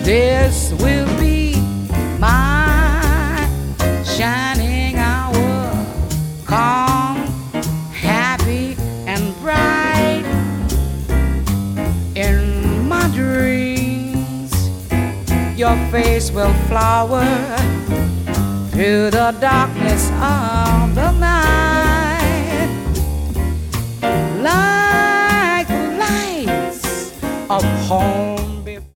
This will be my shining hour, calm, happy, and bright. In my dreams, your face will flower through the darkness of the night, like lights upon